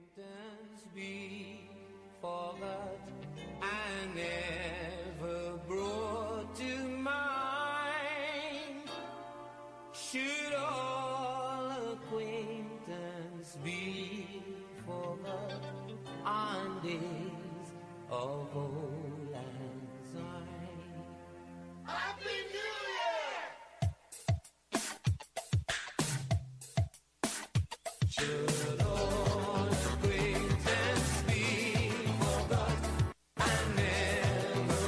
acquaintance be forgot and never brought to mind? Should all acquaintance be forgot on days of old lang syne? Happy New Year! Should all acquaintance be forgot and never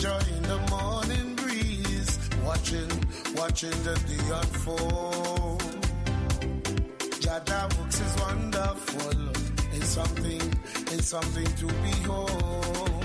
enjoying the morning breeze, watching the day unfold. Jada works is wonderful. It's something to behold.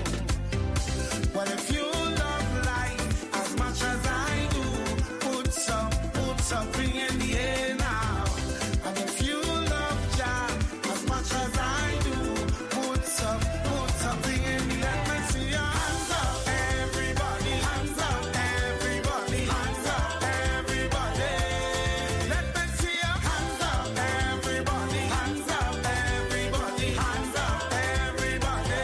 Well, if you love life as much as I do, put something in the air now. And if you love Jah as much as I do, put something in the air. Let me see your hands up, everybody. Hands up, everybody. Hands up, everybody. Let me see your hands up, everybody. Hands up, everybody. Hands up, everybody.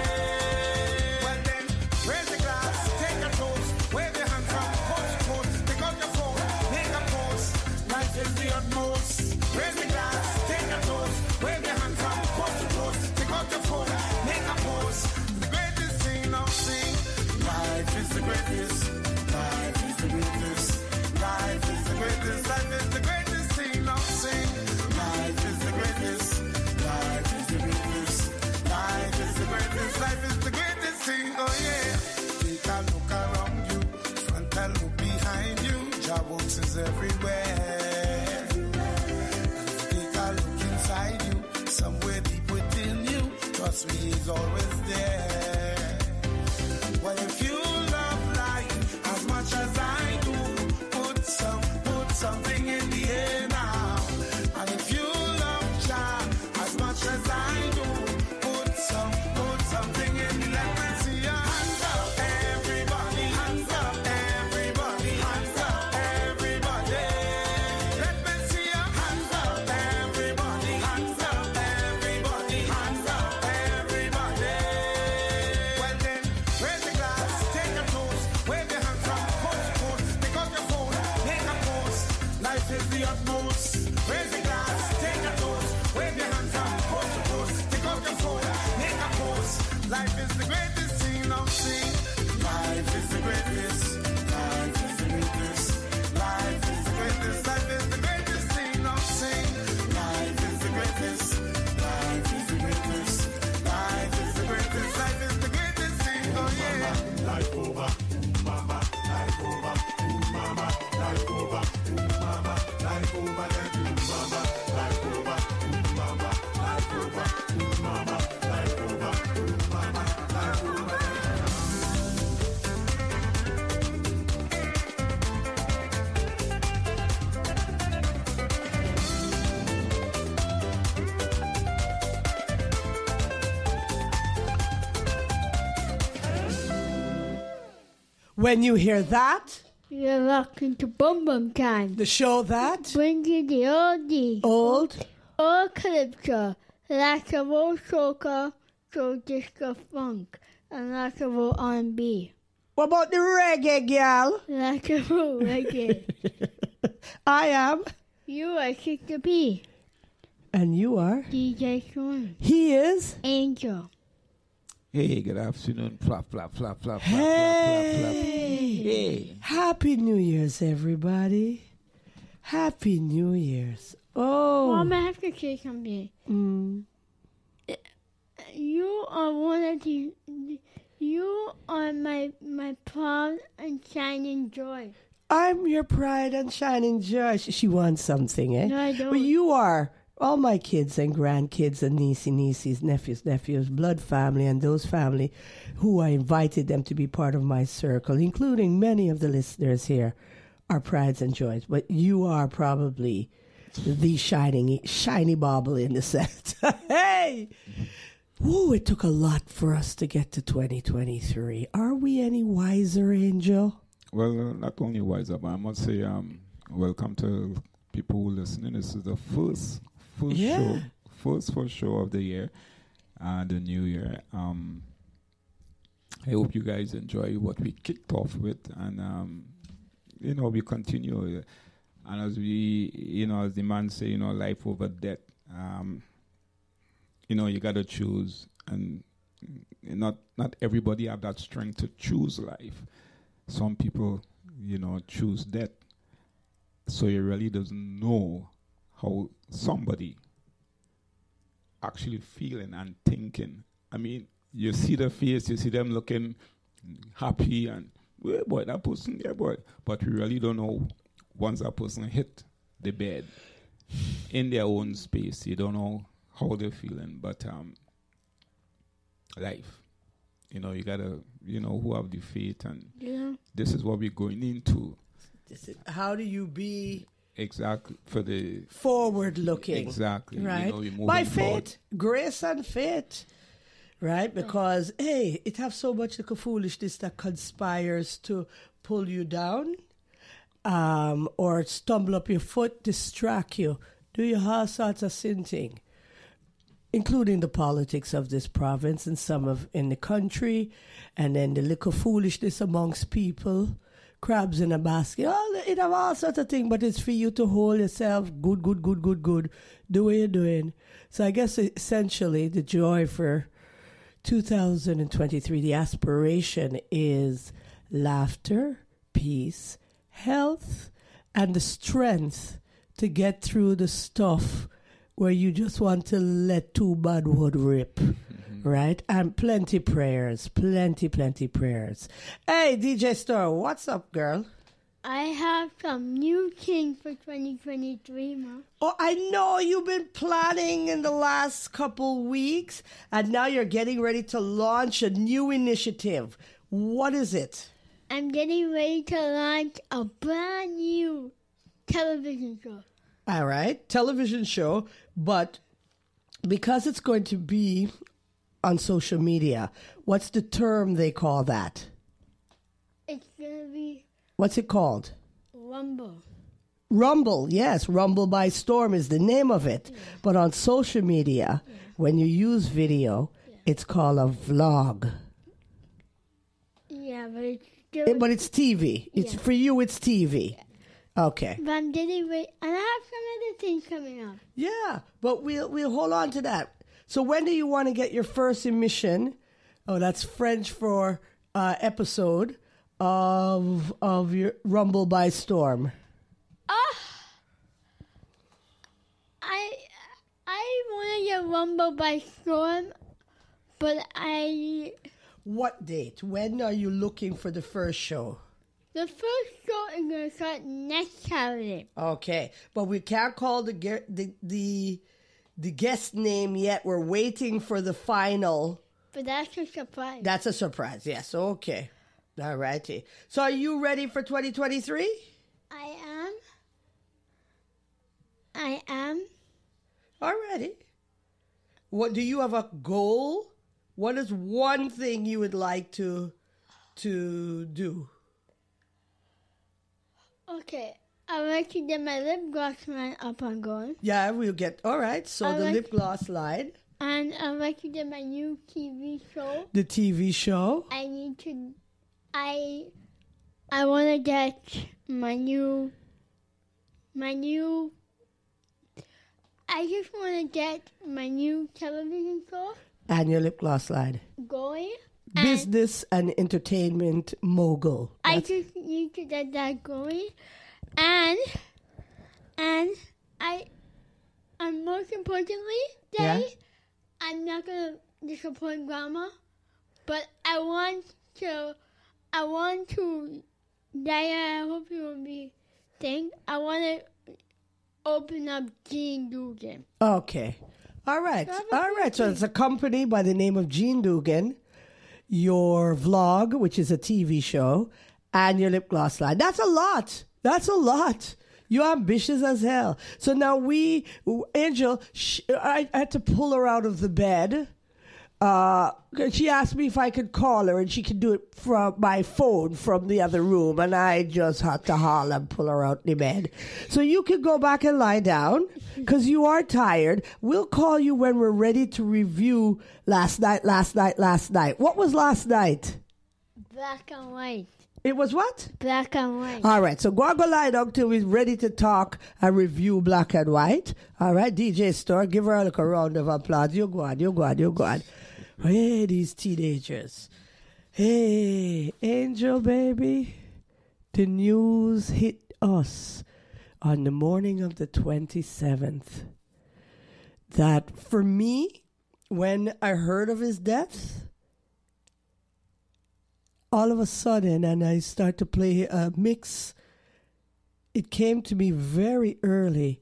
Well then, raise the glass, take a toast, wave your hand from coast to coast. Pick up your phone, make a post. Life is the utmost. Raise the glass, take a toast, wave your hand from coast to coast. Pick up your phone, make a post. The greatest thing I'll sing. Life is the greatest. Life is the greatest. Life is the greatest. Life is the greatest thing I'll sing. Life is the greatest. Life is the greatest. Life is the greatest. Life is the greatest thing. Oh yeah. Take a look around you, front and look behind you. Jah works is everywhere. And take a look inside you, somewhere deep within you. Trust me, He's always there. Well, if you love life as much as I do, put something in the air now. And if you love Jah as much as I do, put something in the air. Let me see your hands up, everybody. Hands up, everybody. Hands up, everybody. Let me see your hands up, everybody. Hands up, everybody. Hands up, everybody. Well then, raise the glass, take a toast, wave your hand from coast to coast. Pick up your phone, make a post. Life is the utmost. Raise the glass, take a toast, wave your hand from coast to coast. Pick up your phone, make a post. Life is the greatest thing I've seen. Life is the greatest. Life is the greatest. Life is the greatest. Life is the greatest thing I've seen. Life is the greatest. Life is the greatest. Life is the greatest. Life is the greatest thing. Oh yeah. Life over, mama, life over, mama, life over, mama, life over, mama, life over, mama, life over, mama, life over, mama, life over. When you hear that, You're rocking to Bum Bum Time. the show that Bring you the oldies. old, All calypso, like a old soca, so disco funk, and like a old R&B. what about the reggae, gal? Like a old reggae. I am, You are Sister B, and you are. DJ Sean, He is. Angel. Hey, good afternoon. Flap, flap, flap, flap, flap, flap, flap, flap. Hey, Hey. Happy New Year's, everybody. Happy New Year's. Mom, Oh, I have to say something. mm. You are one of the. You are my proud and shining joy. I'm your pride and shining joy. She wants something, eh? No, I don't. But you are. All my kids and grandkids and nieces, nephews, blood family, and those family who I invited them to be part of my circle, including many of the listeners here, are prides and joys. But you are probably the shiny bauble in the set. Hey! Woo, it took a lot for us to get to 2023. Are we any wiser, Angel? Well, not only wiser, but I must say, welcome to people who listening. This is the first Yeah. show of the year, the new year. I hope you guys enjoy what we kicked off with, and we continue. And as we, as the man say, life over death. You got to choose, and not everybody have that strength to choose life. Some people, choose death. So you really doesn't know how somebody actually feeling and thinking. I mean, you see the face, you see them looking happy and yeah, boy, that person, yeah, boy. But we really don't know once that person hit the bed in their own space. You don't know how they're feeling. But life, you know, you gotta, you know, who have the faith, and this is what we're going into. How do you be exactly for the forward looking? Exactly, right? You know, by faith, grace and faith, right? Because hey, it have so much like a foolishness that conspires to pull you down, or stumble up your foot, distract you, do you all sorts of sin thing, including the politics of this province and some of in the country, and then the little foolishness amongst people. Crabs in a basket, it have all sorts of things, but it's for you to hold yourself good, do what you're doing. So I guess essentially the joy for 2023, the aspiration is laughter, peace, health, and the strength to get through the stuff where you just want to let two bad word rip. Right? And plenty prayers. Plenty prayers. Hey, DJ Star, what's up, girl? I have some new things for 2023, Ma. Oh, I know you've been planning in the last couple weeks, and now you're getting ready to launch a new initiative. What is it? I'm getting ready to launch a brand new television show. All right, television show, but because it's going to be on social media, what's the term they call that? It's going to be... What's it called? Rumble. Rumble, yes. Rumble by Storm is the name of it. Yeah. But on social media, when you use video, it's called a vlog. Yeah, but it's still... But it's TV. It's for you, it's TV. Yeah. Okay. But I'm getting ready, and I have some other things coming up. Yeah, but we'll hold on to that. So when do you want to get your first emission? Oh, that's French for episode of your Rumble by Storm. I want to get Rumble by Storm, but What date? When are you looking for the first show? The first show is going to start next Saturday. Okay, but we can't call the guest name yet. We're waiting for the final. But that's a surprise. That's a surprise, yes. Okay. All righty. So are you ready for 2023? I am. All righty. What, do you have a goal? What is one thing you would like to do? Okay. I'd like to get my lip gloss line up and going. Yeah, we'll get... All right, so the lip gloss line. And I'd like to get my new TV show. The TV show? I want to get my new... I just want to get my new television show. And your lip gloss line. Going. Business and entertainment mogul. I just need to get that going. And most importantly, I'm not gonna disappoint Grandma, but I want to, Diana, I hope you won't be saying, I want to open up Jean Dugan. Okay. All right. So it's a company by the name of Jean Dugan, your vlog, which is a TV show, and your lip gloss line. That's a lot. You're ambitious as hell. So now Angel, I had to pull her out of the bed. She asked me if I could call her, and she could do it from my phone from the other room, and I just had to holler and pull her out the bed. So you can go back and lie down, because you are tired. We'll call you when we're ready to review last night. What was last night? Black and white. It was what? Black and white. All right, so go lie down till we're ready to talk and review Black and White. All right, DJ Store, give her a round of applause. You go on. Hey, these teenagers. Hey, Angel, baby. The news hit us on the morning of the 27th that for me, when I heard of his death, all of a sudden, and I start to play a mix, it came to me very early.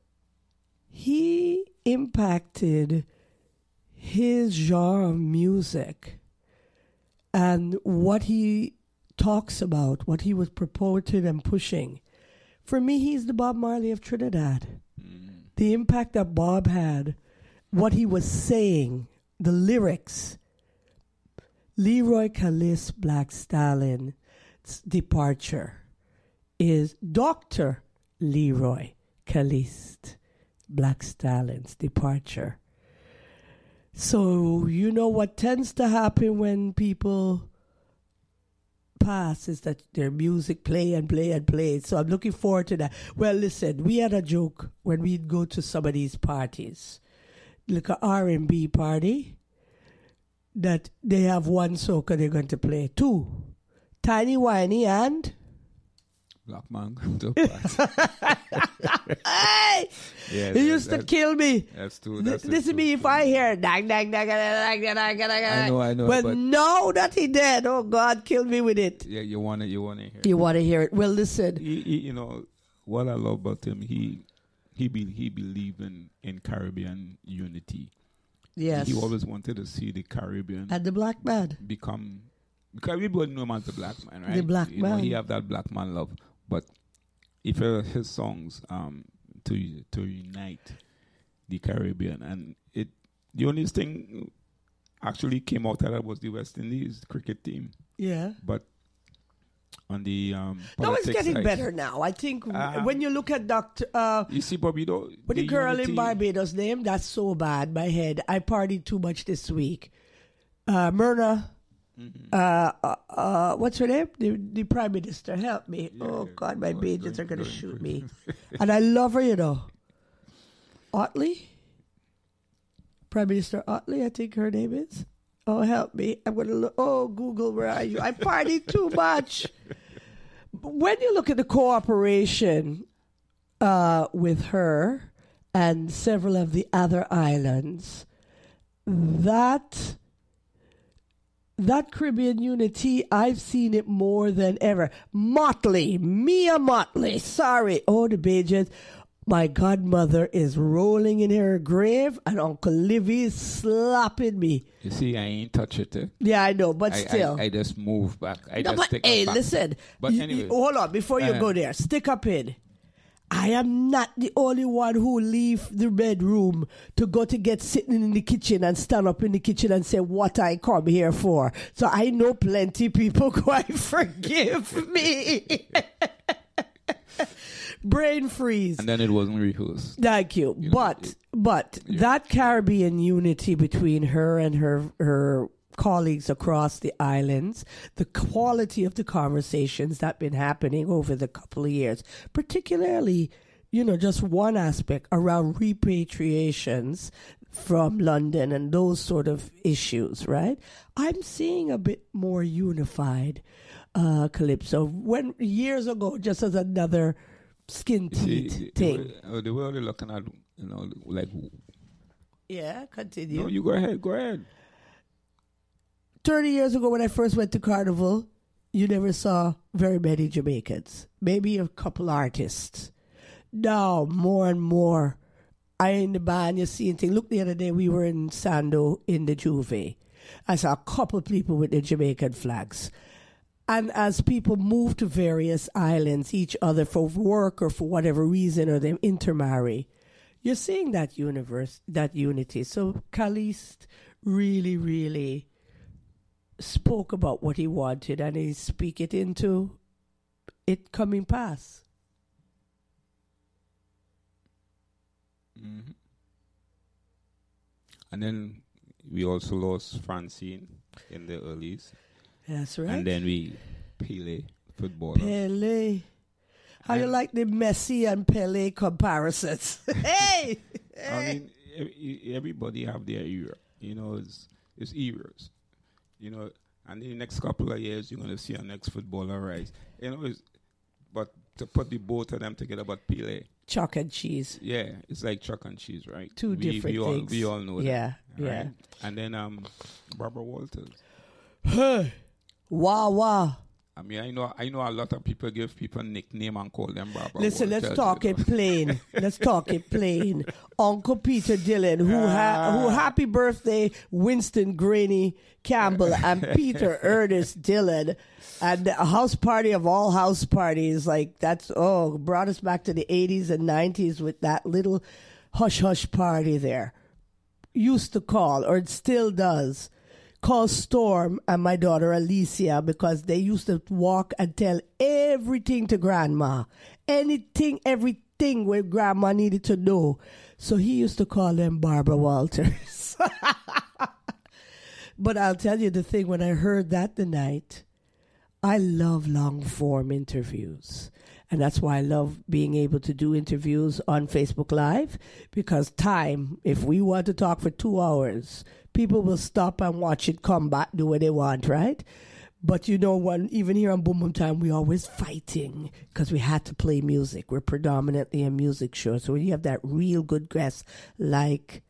He impacted his genre of music and what he talks about, what he was purported and pushing. For me, he's the Bob Marley of Trinidad. The impact that Bob had, what he was saying, the lyrics. Leroy Caliste Black Stallin's departure is Dr. Leroy Caliste Black Stallin's departure. So, you know what tends to happen when people pass is that their music play and play and play. So I'm looking forward to that. Well, listen, we had a joke when we'd go to some of these parties, like a R&B party, that they have one soca they're going to play. Two, Tiny Whiny and... Black man. Hey! Yeah, He used to kill me. That's true. This is me if I hear dang, dang, dang, dang, dang, dang, dang. I know. But But no, that he did. Oh, God, kill me with it. yeah, you want to hear. You want to hear it? Well, listen. You know what I love about him. He believed in Caribbean unity. Yes. He always wanted to see the Caribbean And the black man. become, because everybody know him as the black man, right? The black you know, man. he have that black man love. But if you hear his songs to unite the Caribbean, and the only thing actually came out of that was the West Indies cricket team. Yeah. But on the No, it's politics getting side, better now. I think when you look at Dr. You see, Bobby, though, With the girl unity- in Barbados name, that's so bad. My head. I partied too much this week. Myrna, what's her name? The Prime Minister. Help me. Oh, God, my pages are going to shoot me. And I love her, you know. Otley? Prime Minister Otley, I think her name is. Oh, help me. I'm going to look. Oh, Google, where are you? I partied too much. When you look at the cooperation with her and several of the other islands, that Caribbean unity, I've seen it more than ever. Mia Motley, sorry. Oh, the Bajans. My godmother is rolling in her grave and Uncle Livy is slapping me. You see, I ain't touch it. Yeah, I know, but still. I just move back. No, but hey, listen. But anyway. Hold on, before you go there, stick up in. I am not the only one who leave the bedroom to go to get sitting in the kitchen and stand up in the kitchen and say what I come here for. So I know plenty people quite forgive me. Brain freeze. And then it wasn't rehearsed. Thank you. But that Caribbean unity between her and her colleagues across the islands, the quality of the conversations that been happening over the couple of years, particularly, you know, just one aspect around repatriations from London and those sort of issues, right? I'm seeing a bit more unified Calypso. When years ago, just as another skin teeth thing. The way they're looking at, you know, like... Yeah, continue. No, you go ahead. 30 years ago when I first went to Carnival, you never saw very many Jamaicans. Maybe a couple artists. Now, more and more, I in the band, you're seeing things. Look, the other day we were in Sando in the Juve. I saw a couple people with the Jamaican flags. And as people move to various islands, each other for work or for whatever reason, or they intermarry, you're seeing that unity. So Caliste really, really spoke about what he wanted, and he speak it into it coming past. Mm-hmm. And then we also lost Francine in the earlies. That's right. And then Pele, footballer. Pele. How you like the Messi and Pele comparisons? Hey! I mean, everybody have their era. You know, it's eras. You know, and in the next couple of years, you're going to see our next footballer rise. You know, but to put the both of them together, but Pele. Chalk and cheese. Yeah, it's like chalk and cheese, right? Two different things. We all know that. Yeah, Right? yeah. And then Barbara Walters. Hey, Wawa. I mean, I know a lot of people give people nickname and call them Barbara Listen, Walters, let's talk you it know. plain. Let's talk it plain. Uncle Peter Dillon, who happy birthday, Winston Graney Campbell and Peter Ernest Dillon. And a house party of all house parties, like brought us back to the 80s and 90s with that little hush-hush party there. Used to call, or it still does, call Storm and my daughter Alicia, because they used to walk and tell everything to Grandma. Everything where Grandma needed to know. So he used to call them Barbara Walters. But I'll tell you the thing, when I heard that tonight, I love long-form interviews. And that's why I love being able to do interviews on Facebook Live, because time, if we want to talk for 2 hours, people will stop and watch it, come back, do what they want, right? But you know, even here on Boom Boom Time, we always fighting because we had to play music. We're predominantly a music show. So when you have that real good guest like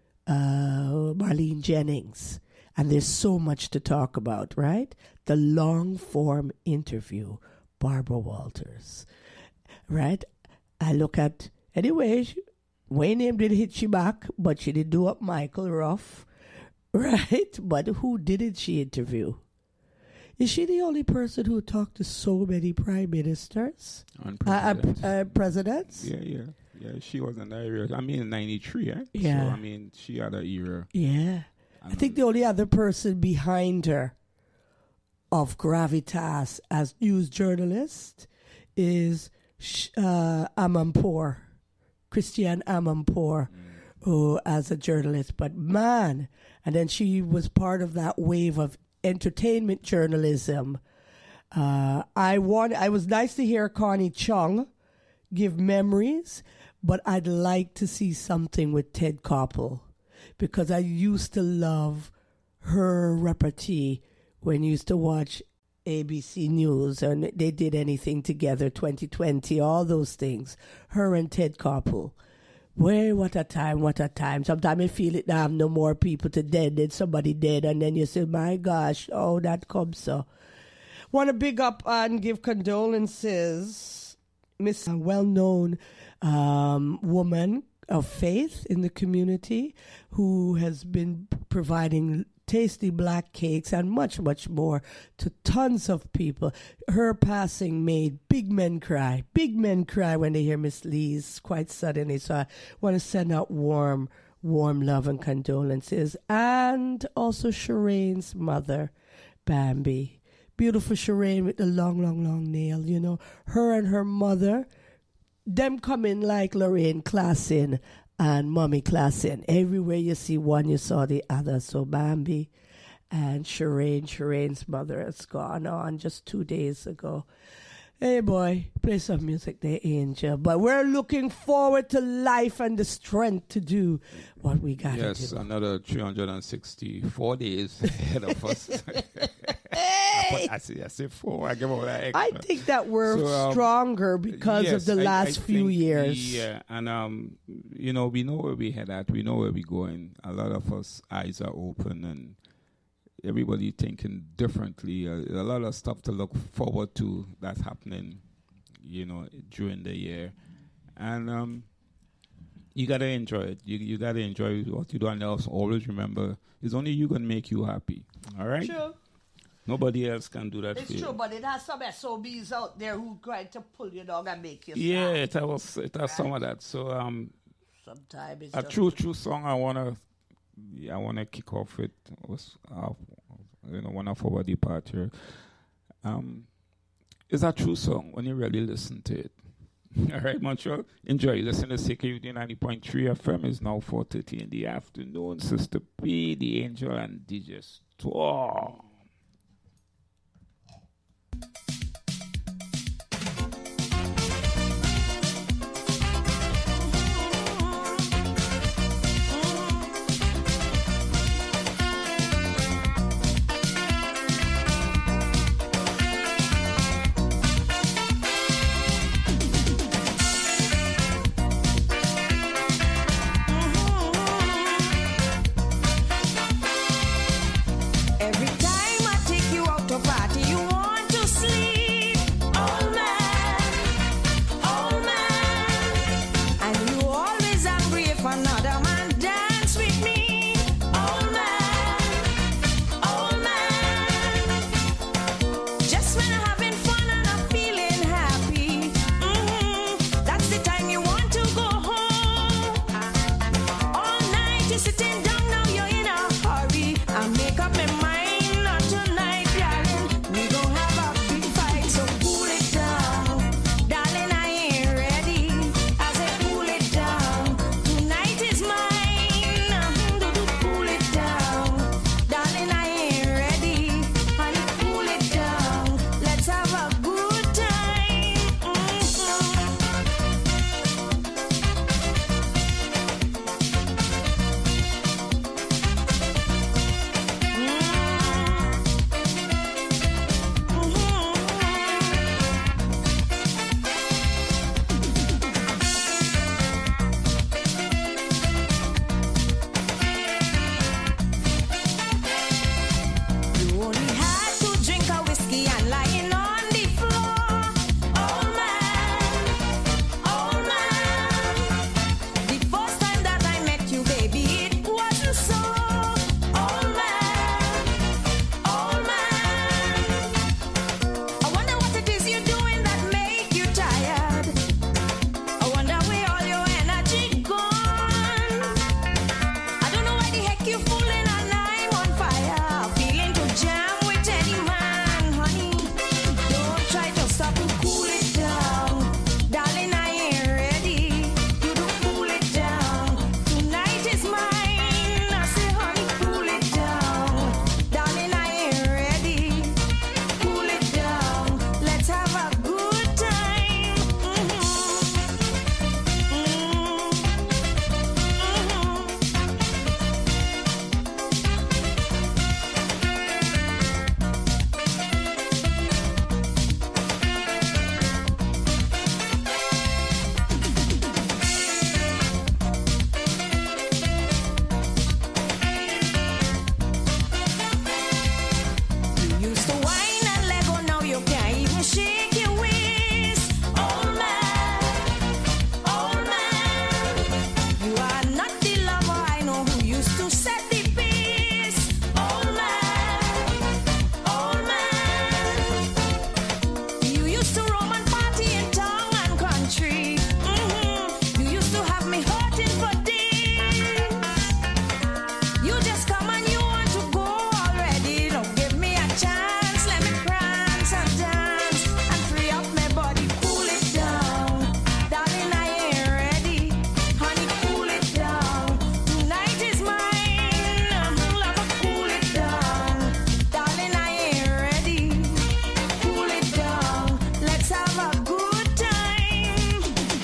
Marlene Jennings, and there's so much to talk about, right? The long-form interview, Barbara Walters, right? I look at, anyway, Wayne Name did hit she back, but she did do up Michael Ruff, right? But who didn't she interview? Is she the only person who talked to so many prime ministers? And presidents? Yeah. She was in that era. I mean, in 93, eh? Yeah. So, I mean, she had an era. Yeah. I think the only other person behind her of gravitas as news journalist is Amanpour, Christiane Amanpour, who as a journalist. But man, and then she was part of that wave of entertainment journalism. I was nice to hear Connie Chung give memories, but I'd like to see something with Ted Koppel, because I used to love her repartee when you used to watch ABC News and they did anything together, 2020, all those things. Her and Ted Koppel. Well, what a time, what a time. Sometimes I feel it now, no more people to dead, then somebody dead, and then you say, my gosh, oh, that comes so. Want to big up and give condolences, Miss well-known woman of faith in the community who has been providing tasty black cakes and much, much more to tons of people. Her passing made big men cry. Big men cry when they hear Miss Lee's quite suddenly. So I want to send out warm love and condolences. And also Shireen's mother, Bambi. Beautiful Shireen with the long nail, you know. Her and her mother, them come in like Lorraine Klassen and Mommy Klassen. Everywhere you see one, you saw the other. So Bambi and Shireen's mother has gone on just 2 days ago. Hey boy, play some music there, Angel. But we're looking forward to life and the strength to do what we got to do. Yes, another 364 days ahead of us. Hey! I say 4. I give all that extra. I think that we're stronger because of the last few years. Yeah, and you know, we know where we head at. We know where we're going. A lot of us eyes are open, and everybody thinking differently. A lot of stuff to look forward to that's happening, you know, during the year, and you gotta enjoy it. You gotta enjoy what you do, and also always remember, it's only you gonna make you happy. All right. True. Nobody else can do that for you. It's true, but it has some SOBs out there who try to pull you down and make you Yeah, sad. it has some of that. So sometimes it's a just true song I wanna kick off with was one of our departure. It's a true song when you really listen to it. All right, Montreal, enjoy. Listen to CKUT 90.3 FM. It's now 4:30 in the afternoon. Sister P, The Angel, and DJ Storm. Every time you shake your waist, old man, old man. You are not the lover I know who used to set the pace, old man, old man. You used to roam and party in town and country. You used to have me hurting for days. You just come and you want to go already. Don't give me a chance. Let me prance and dance and free up my body. Cool it down, darling. I ain't ready. Honey, cool it down. Tonight is mine. Lover, cool it down, darling. I ain't ready. Cool it down. Let's have a good time.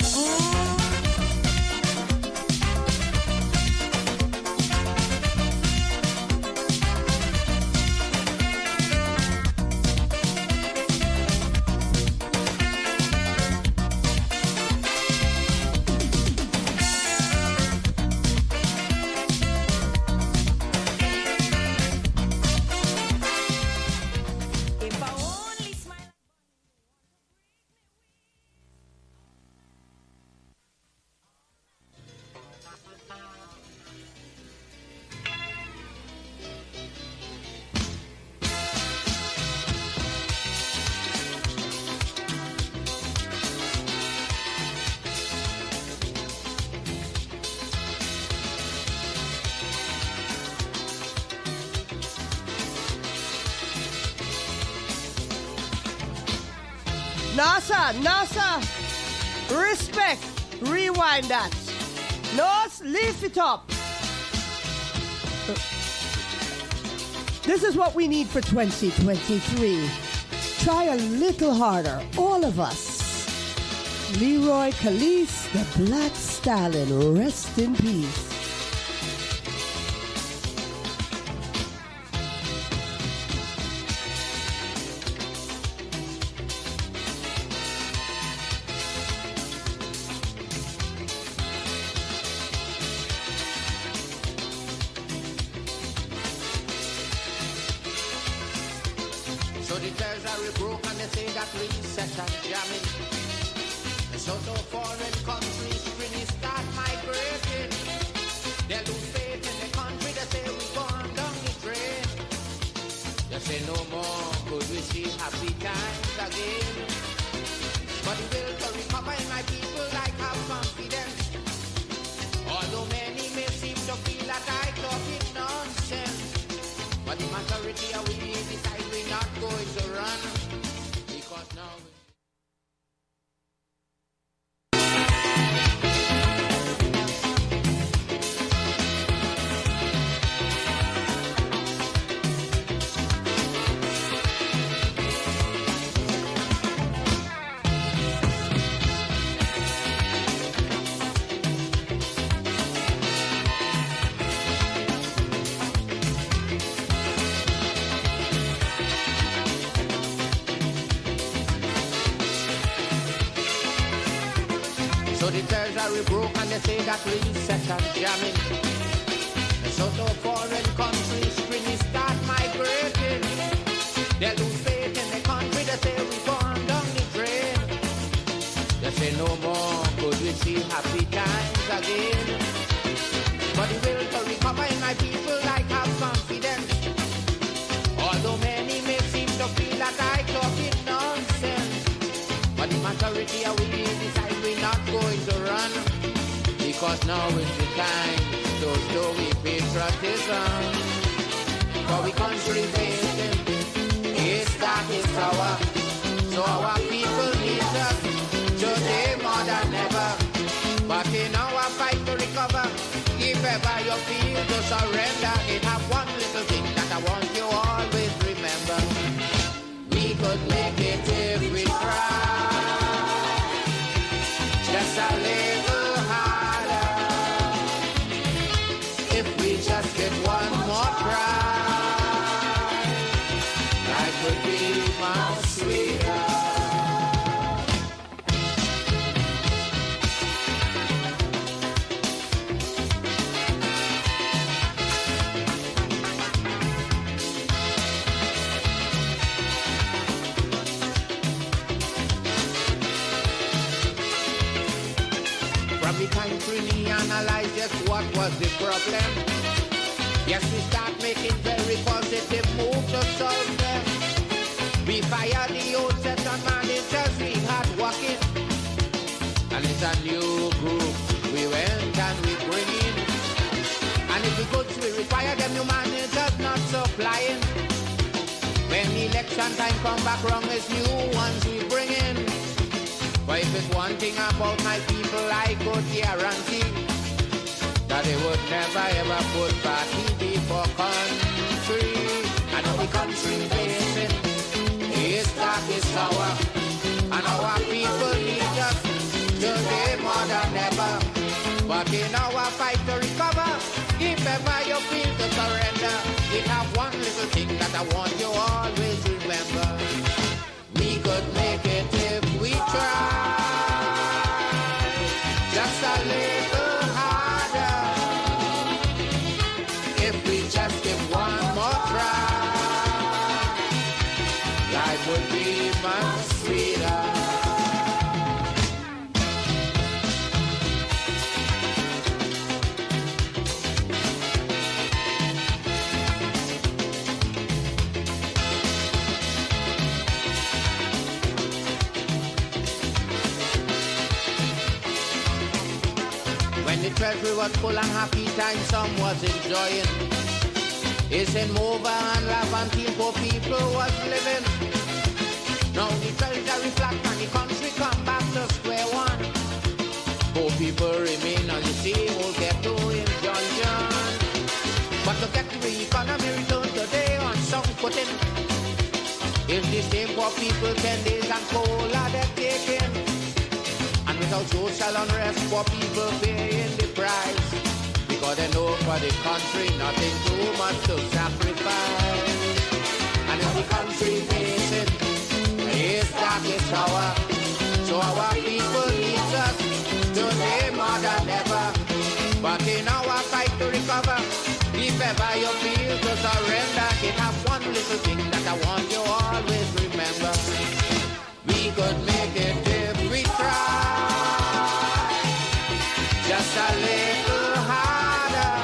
If I only smile. NASA, respect, rewind that. Nos, lift it up. This is what we need for 2023. Try a little harder, all of us. Leroy Calise, the Black Stallion, rest in peace. So the treasury broke and they say that recession jamming. And so to foreign countries really start migrating. They lose faith in the country, they say we gone down the drain. They say no more could we see happy times again. But the will to recover in my people like have confidence. Although many may seem to feel that I talking nonsense. But the majority of we decide we're not going to run. Because now so the treasury broke and they say that recession jamming. And so to foreign countries really start migrating. They lose faith in the country, they say we gone down the drain. They say no more could we see happy times again. But the will to recover in my people like have confidence. Although many may seem to feel that I talking nonsense. But the majority of we decide we're not going to run. Because now is the time to show we patriotism. For we country facing is that is our. So our people need us today more than ever. But in our fight to recover, if ever you feel to surrender, it have one little thing that I want you always remember. We could make it if we try. Just a little harder. If we just get one more try, life would be much sweeter. From the country, we analyze just what was the problem. Yes, we start making very positive moves to solve them. We fired the old set of managers we had working. And it's a new group we went and we bring in. And if the goods we require them new managers not supplying. When election time come back wrong, it's new ones we bring in. But if it's one thing about my people, I could guarantee that they would never ever put party before country. And if the country facing is dark, is sour, and our people need us today more than ever. But in our fight to recover, if ever you feel to surrender, it have one little thing that I want you always remember. We could make it if we try. Just a little harder. If we just give one more try, life would be much sweeter. The treasury was full and happy time some was enjoying. It's in Mova and Laventine poor people was living. Now the treasury flat and the country come back to square one. Poor people remain on the same old ghetto in dungeon. But to get the economy return today on some footing, if the same poor people 10 days and cola they're taking. And without social unrest, poor people paying the price. Because they know for the country, nothing too much to sacrifice. And if the country facing is dark, it's sour. So our people need us today more than ever. But in our fight to recover, if ever you feel to surrender, it have one little thing that I want you always remember. We could make it if we try. Just a little harder.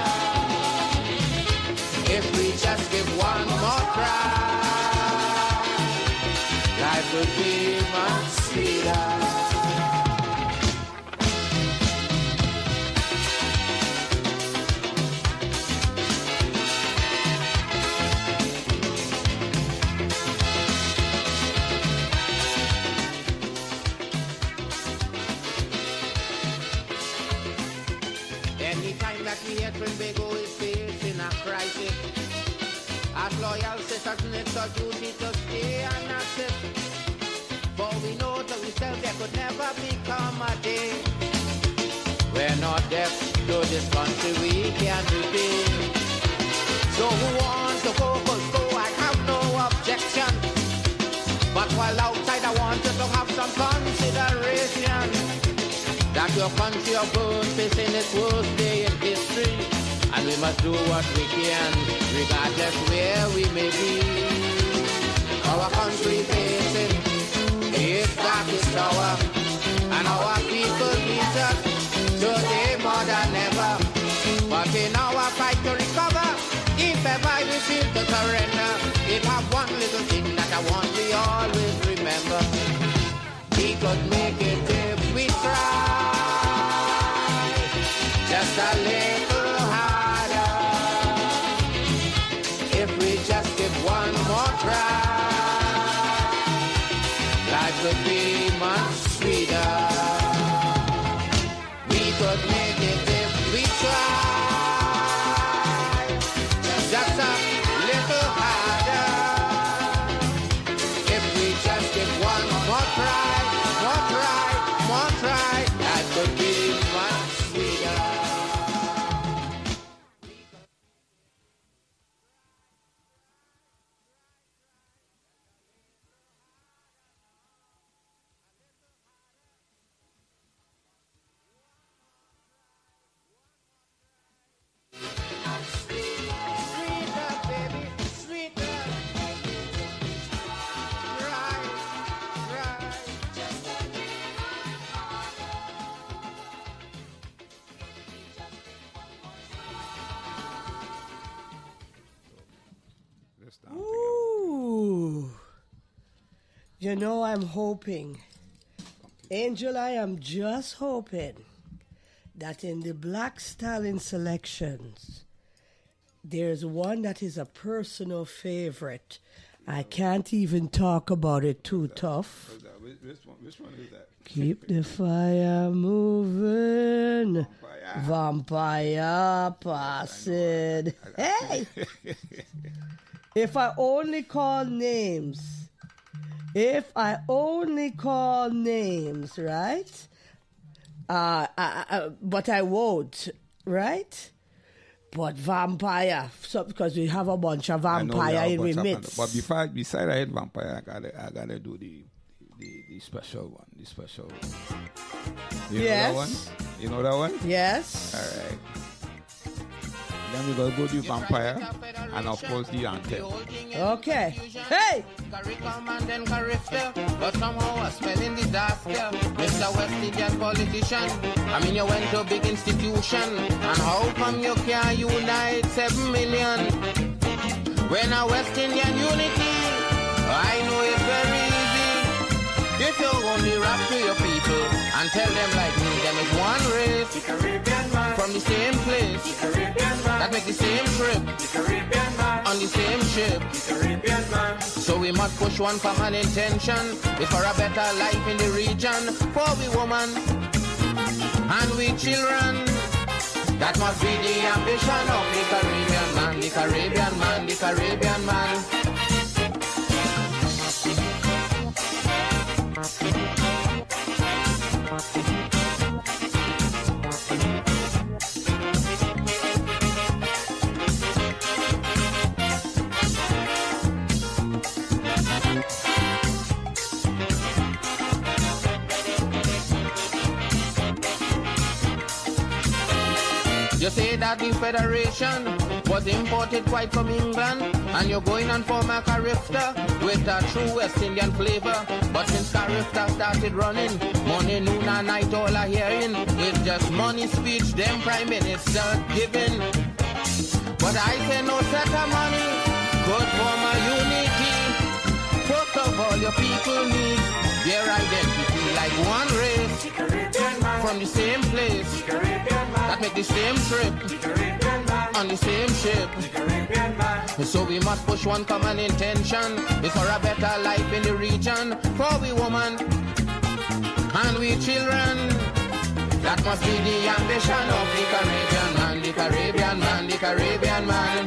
If we just give one more try, life would be much sweeter. Anytime that we hear Trimbago is facing a crisis, as loyal citizens it's our duty to stay and assist. For we know to ourselves there could never become a day we're not deaf to this country we can't repay. So who wants to go, I have no objection. But while outside I want you to have some consideration that your country of birth facing its worst day in history. And we must do what we can, regardless where we may be. Our country facing its darkest hour, and our people need us today more than ever. But in our fight to recover, if ever we feel to surrender, it have one little thing that I want we always remember. We could make it if we try. Just a little harder. If we just give one more try, life would be much sweeter. We could make it if we try. Just a little harder. If we just give one more try, life could be much sweeter. You know, I'm hoping, Angel, I am just hoping that in the Black Stallion selections, there's one that is a personal favorite. I can't even talk about it too tough. Which one is that? Keep the fire moving. Vampire passing. Hey! If I only call names. If I only call names, right? But I won't, right? But vampire, so because we have a bunch of vampire in the midst. But beside I hit vampire, I gotta do the special one. The special one. You know that one? You know that one? Yes. All right. Then we gotta go do vampire and of course the anthem. Okay. Hey! But somehow I smell in disaster. Mr. West Indian politician, I mean you went to a big institution. And how come you can't unite 7 million? When a West Indian unity, I know it's very easy. If you only rap to your people and tell them like me, them is one race, from the same place, that make the same trip, on the same ship. So we must push one common intention, it's for a better life in the region, for we woman and we children. That must be the ambition of the Caribbean man, the Caribbean man, the Caribbean man. You say that the Federation was imported quite from England, and you're going on for a Carifta with a true West Indian flavor. But since Carifta started running, morning, noon and night all are hearing, it's just money speech, them Prime Minister giving. But I say no set of money, good for my unity. First of all, your people need their identity like one race, from the same place, that make the same trip, on the same ship. So we must push one common intention, it's for a better life in the region, for we woman and we children. That must be the ambition of the Caribbean man, the Caribbean man, the Caribbean man.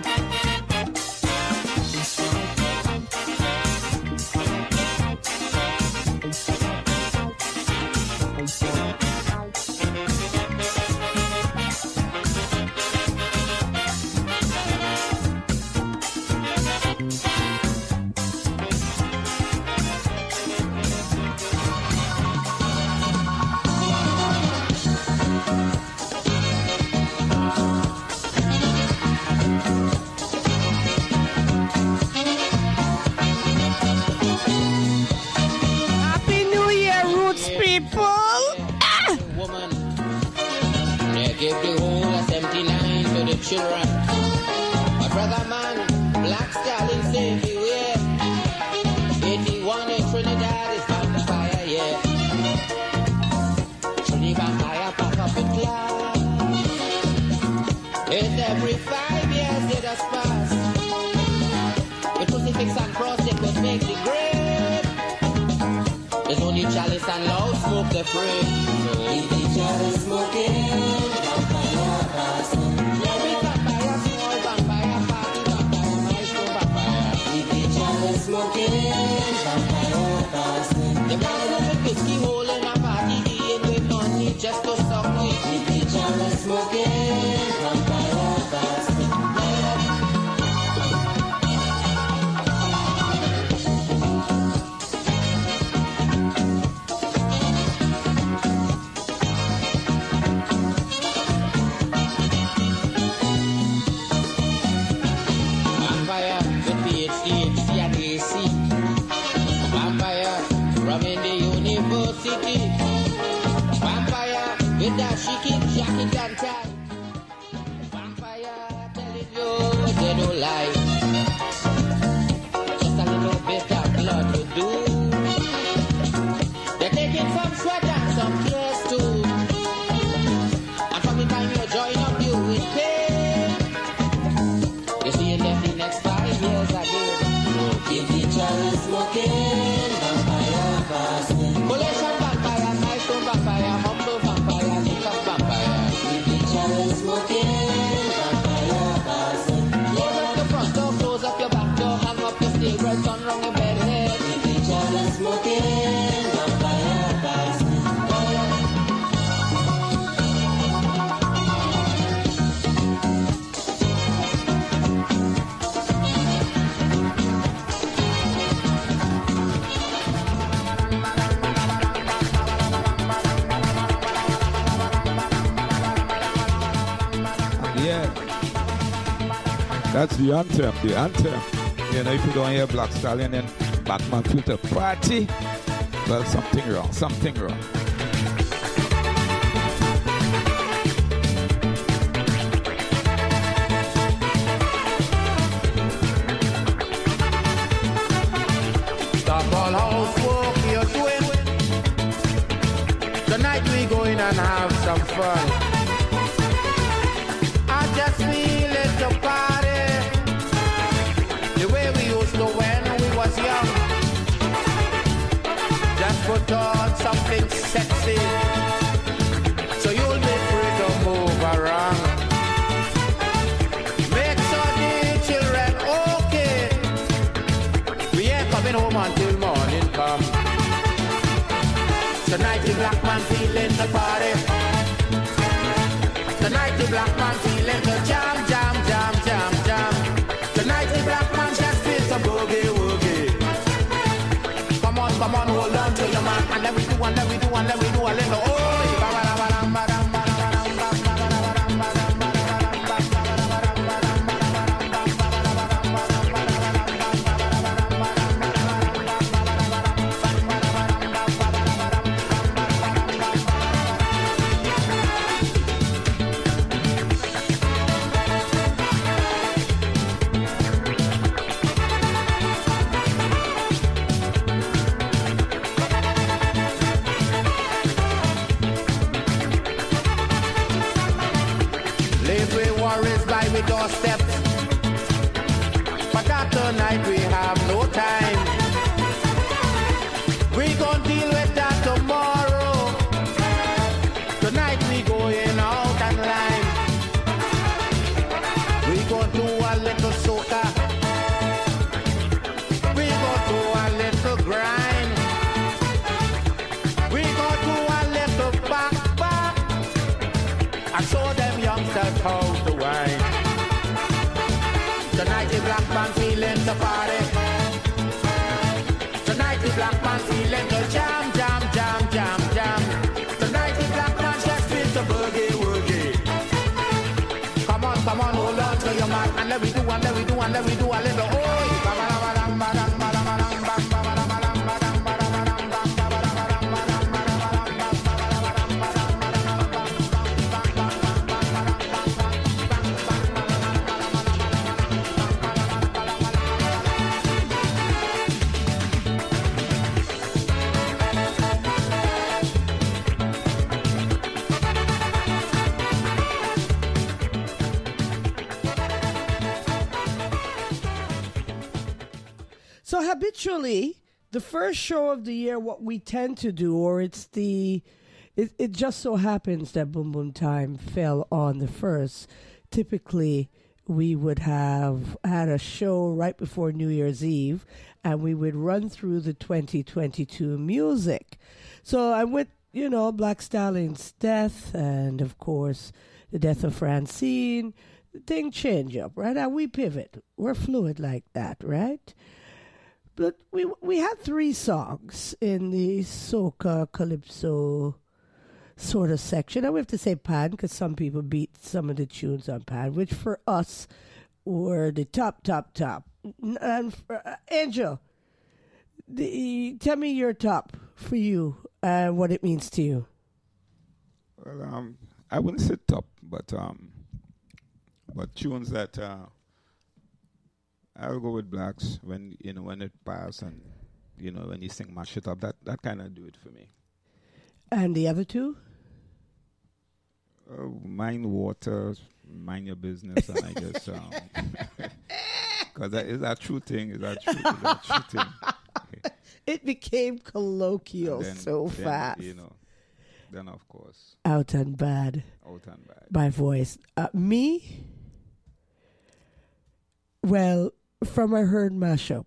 Children, my brother man, Black Stallion say beware. 81 in Trinidad is vampire, yeah. Trinidad vampire pack up in class. It's every 5 years they just pass. With crucifix and cross they could make the grave. There's only chalice and loud smoke they pray. So if the chalice smoking, vampire passing. Smoking, vampire passing. The brother of a whiskey hole in a party, he ain't with money just to suck me. The chalice smoking, vampire passing. Vampire with PhD. Vampire from in the university. Vampire with that chicken jacket and tie. Vampire telling you they don't lie. Just a little bit of blood will do. some sweat and some tears too. And from the time you join up, you will pay. You see it left the next 5 years again. If each other smoking, vampire fasting. Collation vampire, milestone vampire, humble vampire, makeup vampire. If each other smoking, vampire fasting. Close up the front door, close up your back door, hang up your stable, turn round your bed head. If each other smoking, vampire fasting. Yeah. That's the anthem, the anthem. You know, if you don't hear Black Stallion and Batman Filter party, well, something wrong, something wrong. Stop all housework you're doing. Tonight we going and have some fun. I just feel it to party the way we used to when we was young. Just put on something sexy so you'll be free to move around. Make sure the children okay. We ain't coming home until morning come. Tonight the black man feeling the party. Tonight the black man feeling the jam, jam, jam, jam, jam. Tonight the black man just feels the boogie woogie. Come on, hold on to your man. And then we do, and then we do, and then we do a little oh. We doorstep, but after night we have no time. We gon' deal with that tomorrow. Tonight we going out and line. We gon' do a little soca. We gon' do a little grind. We gon' do a little back. And show them youngsters how to wine. Tonight the black man feeling the party. Tonight the black man feeling the jam, jam, jam, jam, jam. Tonight the black man just feels the boogie woogie. Come on, hold on to your man. And let me do, and let me do, and let me do a little oi. So habitually, the first show of the year, what we tend to do, or it just so happens that Boom Boom Time fell on the first. Typically, we would have had a show right before New Year's Eve, and we would run through the 2022 music. So I'm with, Black Stallion's death, and of course, the death of Francine. Thing change up, right? And we pivot. We're fluid like that, right? But we had 3 songs in the soca calypso sort of section. And we have to say pan because some people beat some of the tunes on pan, which for us were the top. And Angel, tell me your top for you and what it means to you. Well, I wouldn't say top, but tunes that I'll go with Blacks when it pass and when you sing Mash It Up, that kind of do it for me. And the other two? Mind water, mind your business, and I just because that is a true thing. Is that true? Is that true thing? It became colloquial then, fast. You know, then of course, Out and bad. out and bad. My voice. Me? Well, from I Heard Mashup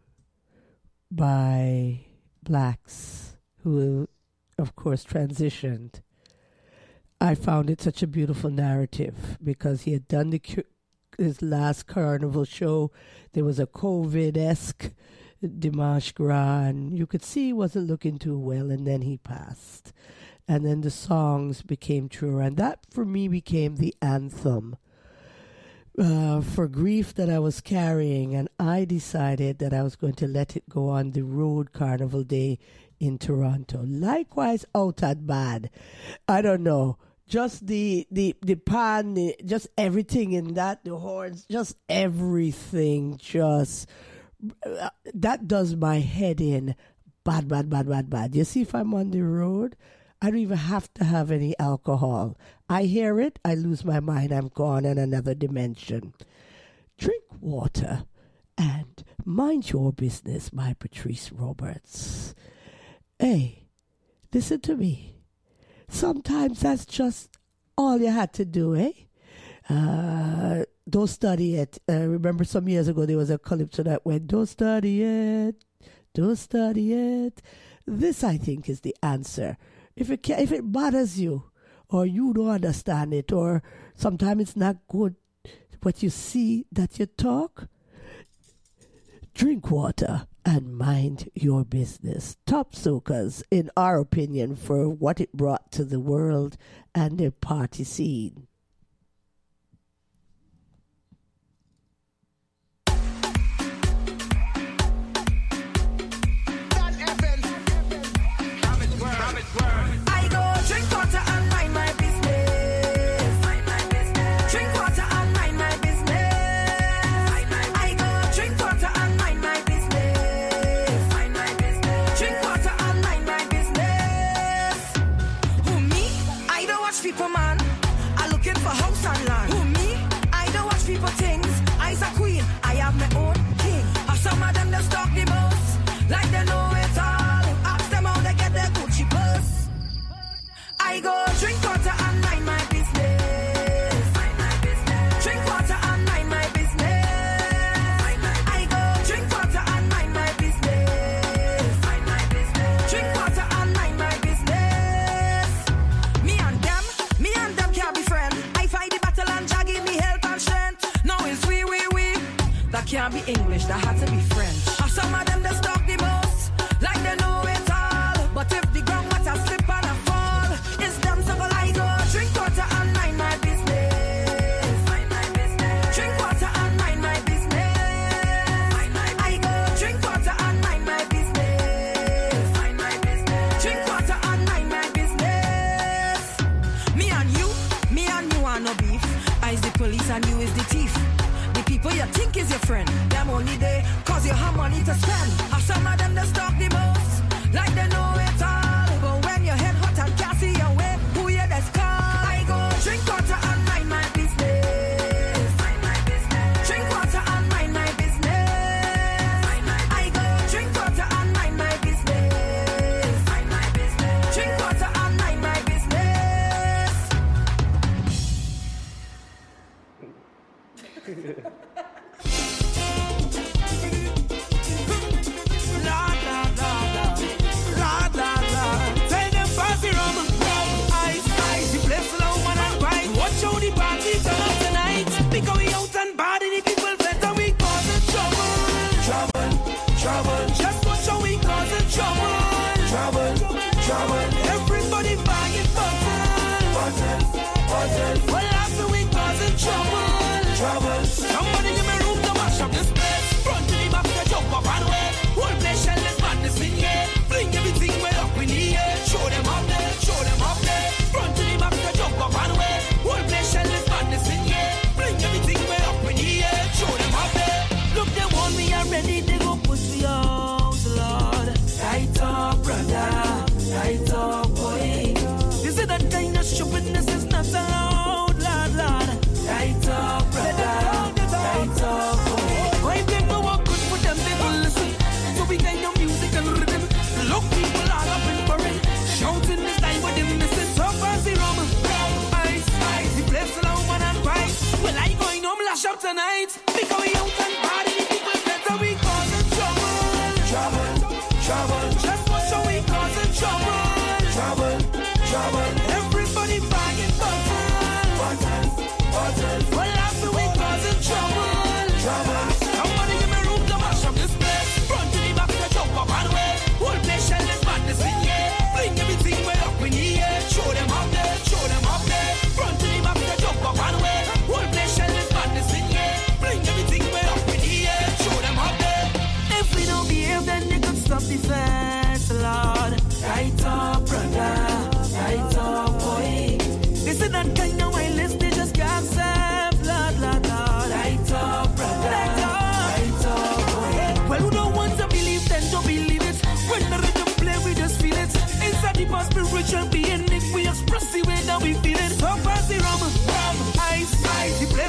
by Blacks, who, of course, transitioned. I found it such a beautiful narrative because he had done his last carnival show. There was a COVID-esque Dimanche Gras. You could see he wasn't looking too well, and then he passed. And then the songs became truer, and that for me became the anthem for grief that I was carrying. And I decided that I was going to let it go on the road Carnival Day in Toronto. Likewise, Out and Bad. I don't know. Just the pan, just everything in that, the horns, just everything, just that does my head in. Bad, bad, bad, bad, bad. You see, if I'm on the road, I don't even have to have any alcohol. I hear it, I lose my mind, I'm gone in another dimension. Drink water and mind your business by Patrice Roberts. Hey, listen to me. Sometimes that's just all you had to do, eh? Don't study it. Remember some years ago there was a calypso that went, don't study it, don't study it. This, I think, is the answer. If it bothers you, or you don't understand it, or sometimes it's not good what you see that you talk, drink water and mind your business. Top soakers, in our opinion, for what it brought to the world and the party scene. I go drink water and mind my business. Mind my business. Drink water and mind my business. I go drink water and mind my business. Mind my business. Drink water and mind my business. Who me? I don't watch people, man. I looking for house and land. Who me? I don't watch people things. I's a queen. I have my own king. Or some of them just talk the most, like they know it all. Ask them how they get their Gucci purse. I go drink water and mind my business. Mind my business. Drink water and mind my business. I go drink water and mind my business. Mind my business. Drink water and mind my business. Me and them can't be friends. I fight the battle and Jah give me health and strength. Now it's we. That can't be English, that had to be French. Or some of them just talk the most, like they know it all. But if the ground water slip and a fall, it's them so I go drink water and mind my business. Mind my business. Drink water and mind my business. I go drink water and mind my business. Mind my business. Drink water and mind my business. Me and you are no beef. I is the police and you is the thief. The people you think is your friend, them only there cause you have money to spend. Or some of them just talk the most, like they know it all. But when your head hot and can't see your way, who you just call? I go drink water and mind my business. Mind my business. Drink water and mind my business. I go drink water and mind my business. Mind my business. Drink water and mind my business.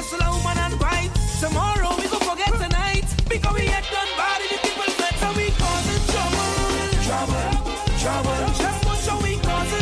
Yes, long